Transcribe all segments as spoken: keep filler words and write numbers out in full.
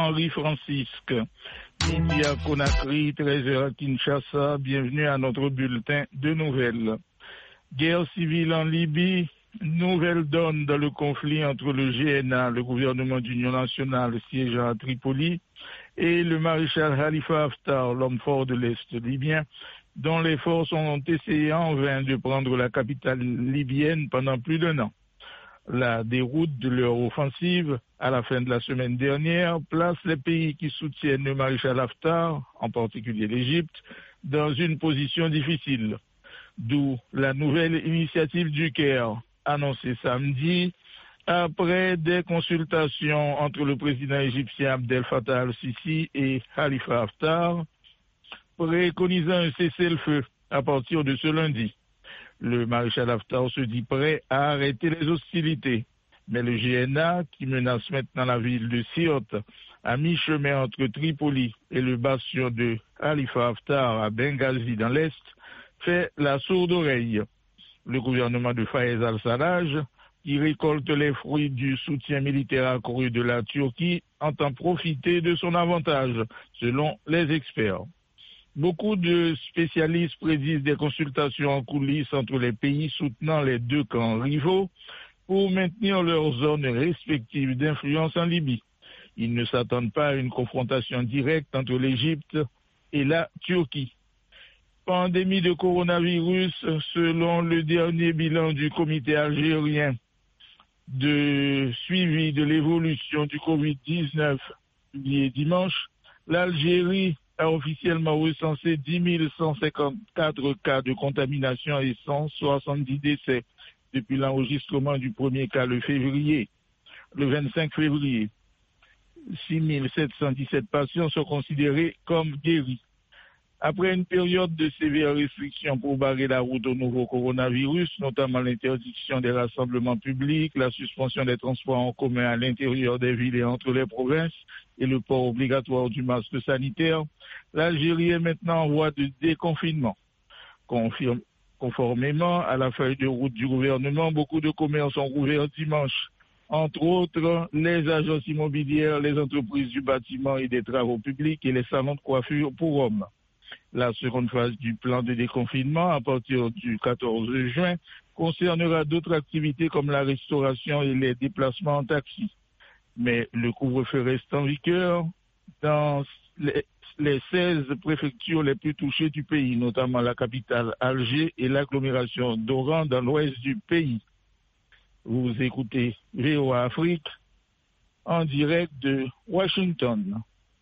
Henri Francisque. Midi à Conakry, treize heures à Kinshasa. Bienvenue à notre bulletin de nouvelles. Guerre civile en Libye, nouvelle donne dans le conflit entre le G N A, le gouvernement d'union nationale siégeant à Tripoli, et le maréchal Khalifa Haftar, l'homme fort de l'Est libyen, dont les forces ont essayé en vain de prendre la capitale libyenne pendant plus d'un an. La déroute de leur offensive à la fin de la semaine dernière place les pays qui soutiennent le maréchal Haftar, en particulier l'Égypte, dans une position difficile. D'où la nouvelle initiative du Caire, annoncée samedi, après des consultations entre le président égyptien Abdel Fattah al-Sisi et Khalifa Haftar, préconisant un cessez-le-feu à partir de ce lundi. Le maréchal Haftar se dit prêt à arrêter les hostilités. Mais le G N A, qui menace maintenant la ville de Sirte, à mi-chemin entre Tripoli et le bastion de Khalifa Haftar à Benghazi dans l'Est, fait la sourde oreille. Le gouvernement de Fayez al-Sarraj, qui récolte les fruits du soutien militaire accru de la Turquie, entend profiter de son avantage, selon les experts. Beaucoup de spécialistes prédisent des consultations en coulisses entre les pays soutenant les deux camps rivaux pour maintenir leurs zones respectives d'influence en Libye. Ils ne s'attendent pas à une confrontation directe entre l'Égypte et la Turquie. Pandémie de coronavirus, selon le dernier bilan du comité algérien de suivi de l'évolution du covid dix-neuf publié dimanche, l'Algérie a officiellement recensé dix mille cent cinquante-quatre cas de contamination et cent soixante-dix décès depuis l'enregistrement du premier cas le février, le vingt-cinq février. six mille sept cent dix-sept patients sont considérés comme guéris. Après une période de sévères restrictions pour barrer la route au nouveau coronavirus, notamment l'interdiction des rassemblements publics, la suspension des transports en commun à l'intérieur des villes et entre les provinces et le port obligatoire du masque sanitaire, l'Algérie est maintenant en voie de déconfinement. Confirme, conformément à la feuille de route du gouvernement, beaucoup de commerces ont rouvert dimanche. Entre autres, les agences immobilières, les entreprises du bâtiment et des travaux publics et les salons de coiffure pour hommes. La seconde phase du plan de déconfinement, à partir du quatorze juin, concernera d'autres activités comme la restauration et les déplacements en taxi. Mais le couvre-feu reste en vigueur dans les, les seize préfectures les plus touchées du pays, notamment la capitale Alger et l'agglomération d'Oran dans l'ouest du pays. Vous écoutez V O A Afrique en direct de Washington.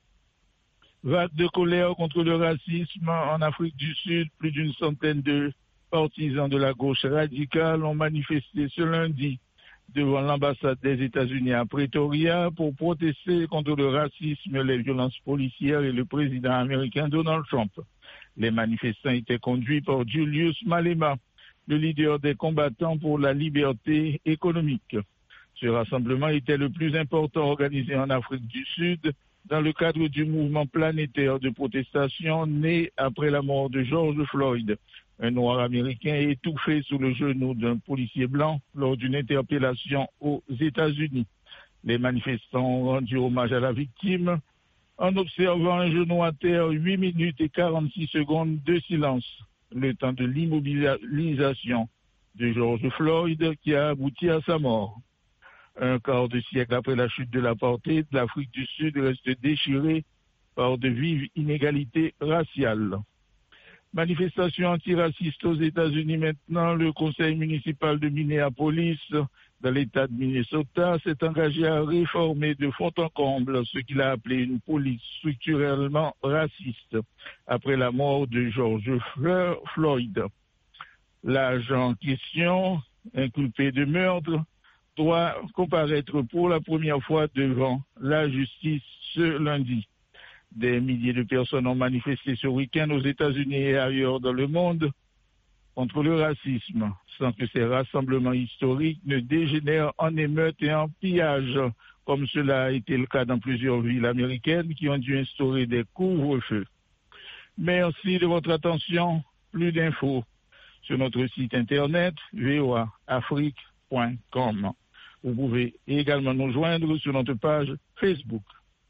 Vague de colère contre le racisme en Afrique du Sud. Plus d'une centaine de partisans de la gauche radicale ont manifesté ce lundi devant l'ambassade des États-Unis à Pretoria pour protester contre le racisme, les violences policières et le président américain Donald Trump. Les manifestants étaient conduits par Julius Malema, le leader des combattants pour la liberté économique. Ce rassemblement était le plus important organisé en Afrique du Sud dans le cadre du mouvement planétaire de protestation né après la mort de George Floyd, un noir américain étouffé sous le genou d'un policier blanc lors d'une interpellation aux États-Unis. Les manifestants ont rendu hommage à la victime en observant un genou à terre huit minutes et quarante-six secondes de silence, le temps de l'immobilisation de George Floyd qui a abouti à sa mort. Un quart de siècle après la chute de l'apartheid, l'Afrique du Sud reste déchirée par de vives inégalités raciales. Manifestation antiracistes aux États-Unis maintenant, le conseil municipal de Minneapolis, dans l'État de Minnesota, s'est engagé à réformer de fond en comble ce qu'il a appelé une police structurellement raciste après la mort de George Floyd. L'agent en question, inculpé de meurtre, doit comparaître pour la première fois devant la justice ce lundi. Des milliers de personnes ont manifesté ce week-end aux États-Unis et ailleurs dans le monde contre le racisme, sans que ces rassemblements historiques ne dégénèrent en émeutes et en pillages, comme cela a été le cas dans plusieurs villes américaines qui ont dû instaurer des couvre-feux. Merci de votre attention. Plus d'infos sur notre site internet v o a afrique point com. Vous pouvez également nous joindre sur notre page Facebook.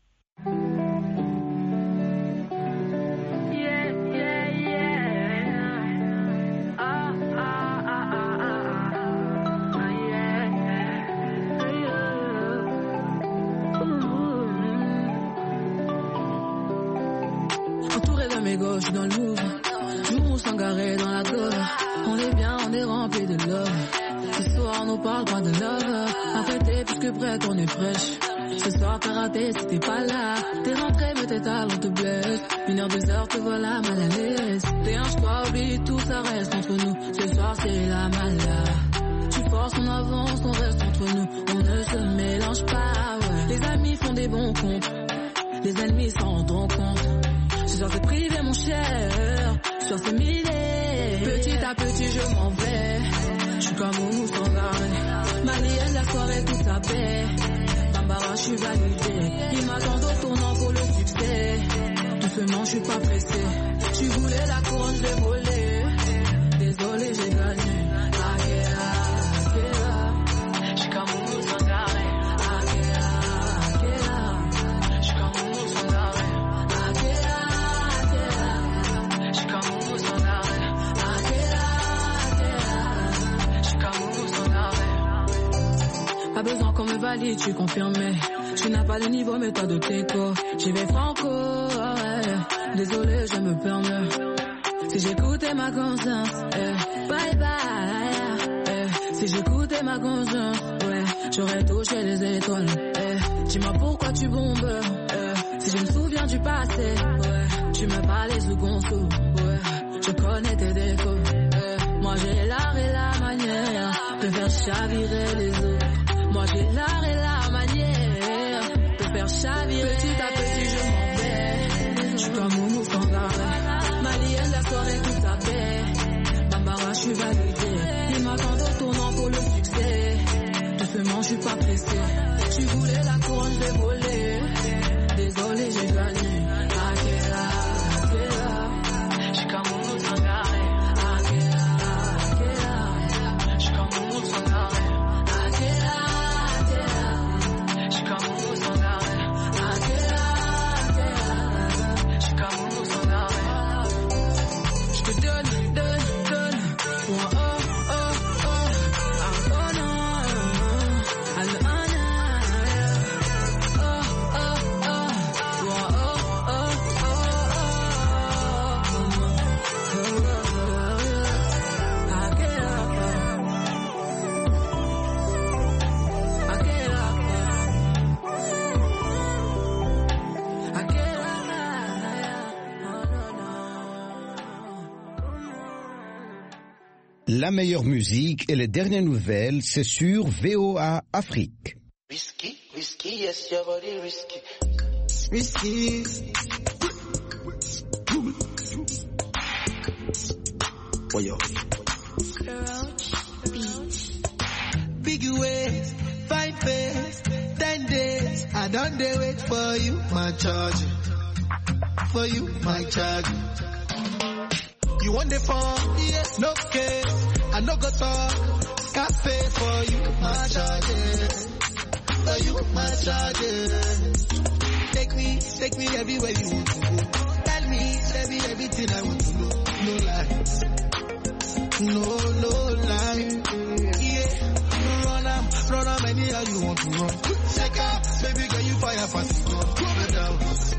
Gauche dans le move, nous s'engarer dans la gueule. On est bien, on est rempli de love. Ce soir, on nous parle pas de love. Arrêtez, plus que prête, on est fraîche. Ce soir, t'as raté si t'es pas là. T'es rentré, mais tes talons te blessent. Une heure, deux heures, te voilà mal à l'aise. Déhanche-toi, oublie tout, ça reste entre nous. Ce soir, c'est la malade. Tu forces, on avance, on reste entre nous. On ne se mélange pas, ouais. Les amis font des bons comptes. Les ennemis s'en rendront compte. Ce soir c'est privé mon cher, ce soir c'est millé. Petit à petit je m'en vais, je suis comme un mousse en arrêt. Malienne la soirée toute sa paix, Bambara je suis validé. Il m'attend au tournant pour le succès, doucement je suis pas pressé. Tu voulais la couronne, je l'ai volée, désolé j'ai gagné. Akela, Akela, je suis comme un mousse en arrêt. Akela, Akela, je suis comme un mousse en arrêt. Pas besoin qu'on me valide, je suis confirmé. Tu n'as pas le niveau, mais t'as de t'écho. J'y vais franco, ouais. Désolé, je me permets. Si j'écoutais ma conscience, eh, bye bye. Eh, si j'écoutais ma conscience, ouais, j'aurais touché les étoiles. Eh, dis-moi pourquoi tu bombes. Eh, si je me souviens du passé, ouais, tu me parlais sous conso, ouais, je connais tes défauts. Eh, moi j'ai l'art et la manière de faire chavirer les autres. Moi j'ai l'art et la manière de faire chavirer. Petit à petit je m'en vais, je suis comme Moumou sans arrêt. Malienne la soirée toute sa paix, Bambara je suis validé. Il m'attend au tournant pour le succès, doucement je suis pas pressé. Tu voulais la couronne, je l'ai volée, désolé j'ai gagné. Akela, Akela, je suis comme Moumou sans arrêt. Akela, Akela, je suis comme Moumou sans arrêt. La meilleure musique et les dernières nouvelles, c'est sur V O A Afrique. Risky, risky, yes, your body risky. Risky. Oh, yo. Big ways, fine face, ten days. I don't dare wait for you, my charge. For you, my charge. You want the phone? Yes, no case. I no go talk. Scarface for you, my charges. For you, my charges. Take me, take me everywhere you want to go. Tell me, tell me everything I want to know. No lies, no, no lie. Yeah, run am, run am anyhow you want to run. Check out, baby girl, you fire fast, go go down.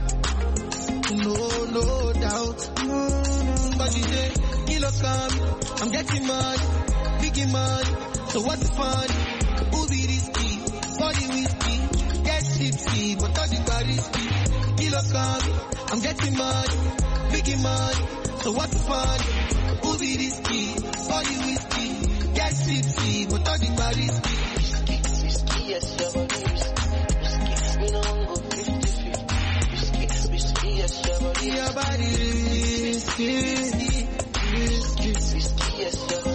No, no doubt. But you say, kilos come, I'm getting money, biggie money. So what's the fun? Who be risky? Body whiskey, get tipsy, but all the bar risky. Kilos come, I'm getting money, biggie money. So what's the fun? Who be risky? Body whiskey, get tipsy, but all the bar risky. Risky, risky, yes, your body risky. Risky, we don't go fifty fifty. Risky, risky, yes, your body. Your body risky, risky, risky, risky, yes, your body.